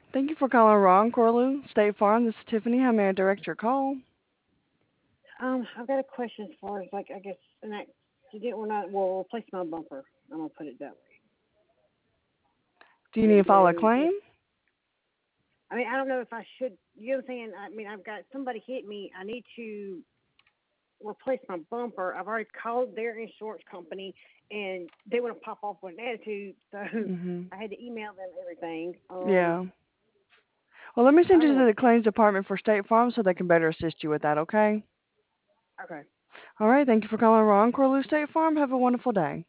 Thank you for calling Ron Corlew, State Farm. This is Tiffany. How may I direct your call? I've got a question as far as like I guess an accident or not. Well, replace my bumper. I'm gonna put it that Do you way. need to And file a then, claim? I mean, I don't know if I should. You know what I'm saying? I mean, I've got somebody hit me. I need to replace my bumper. I've already called their insurance company, and they want to pop off with an attitude. So Mhm. I had to email them everything. Yeah. Well, let me I send don't you know to what the to do. claims department for State Farm so they can better assist you with that, okay? Okay. All right. Thank you for calling Ron Corlew, State Farm. Have a wonderful day.